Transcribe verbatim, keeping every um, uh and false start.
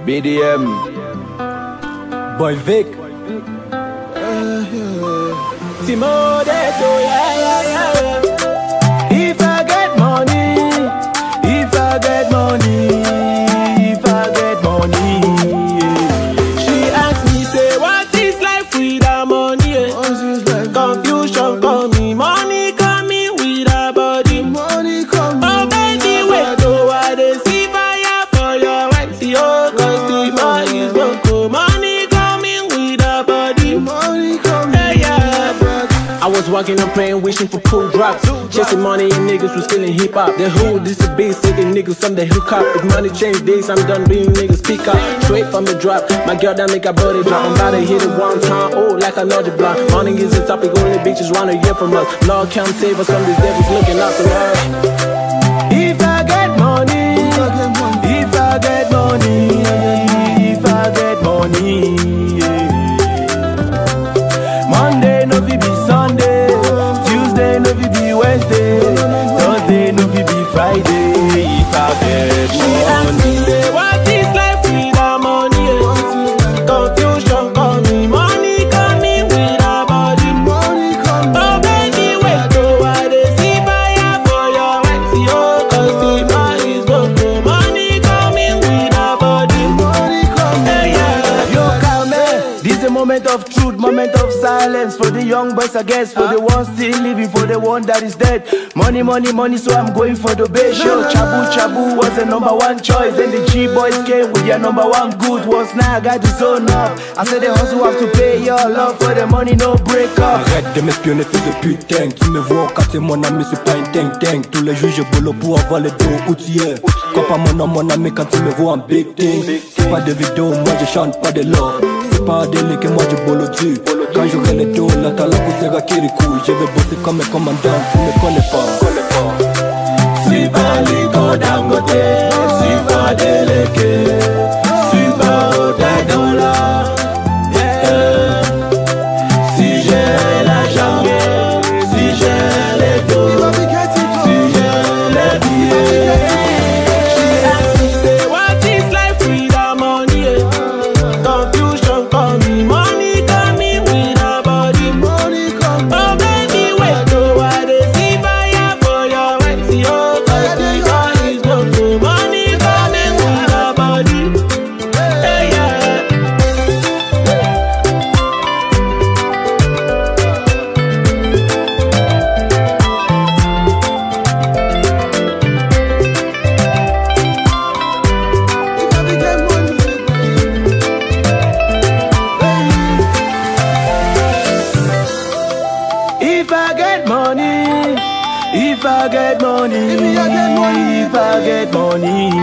B D M, Boy Vic, Timo Deto, yeah, yeah, yeah. If I get money, if I get money, if I get money, yeah. She asked me, say, what is life without money? Yeah. Confusion coming, money coming with a body. Money coming. Oh, baby, wait, oh, I dey see fire for your right, see, oh, cause the money is broke. Money coming with a body. Money coming. Hey, yeah. I was walking and praying, wishing for cool drops. Chasing money and niggas was still in hip hop. The who, this a beast, taking niggas some they hook up. If money change days, I'm done being niggas speak up. Straight from the drop, my girl that make her body drop. I'm about to hit it one time, oh, like another block. Money is the topic, only bitches wanna hear from us. Lord can't save us from these devils looking out for us. If I get money, if I get money, if I get money, yeah. Monday no fi be Sunday, Tuesday no fi be Wednesday, Thursday no fi be Friday. If I get money, she asked me, say, what is life without money? Yeah. Confusion coming, money coming with a body. Money coming. Oh baby, wait, oh, I dey see fire for your right, see, oh, cause the money is broke. Money coming with a body. Money coming. Hey, yeah. Yo, Carmen, this a moment of truth, moment of silence for the young boys, I guess, for the ones still living, for the one that is dead. Money, money, money, so I'm going for the base show. Chabu, Chabu was the number one choice. Then the G boys came with their number one good ones. Now I got the zone up. I said the hustle have to pay your love for the money, no break up. arrête de m'espionner, fils de putain. Tu me vois casser mon ami, c'est pas une ting ting. Tous les jours je boulot pour avoir les dos outillés. Quoi pas mon nom, mon ami, quand tu me vois en big thing. C'est pas de vidéo, moi je chante pas de love. C'est pas des liens que moi je boulot dessus. Quand j'aurai les dos, là t'as la poussière qui recoule. Je vais bosser comme un commandant, tu me connais pas. Super Ligo Dangote, Super Deleke, Super Otadola. Yeah. Si j'ai l'argent, si j'ai les dos, si j'ai les billets. She asked me, say, what is life without money? Yeah. Confusion coming, money coming with a body. Money coming. Oh baby, wait, oh, I dey see fire for your right, see, oh, cause the money is broke. Money coming with a body. Hey, yeah. If I get money, if I get money, If I get money, if I get money,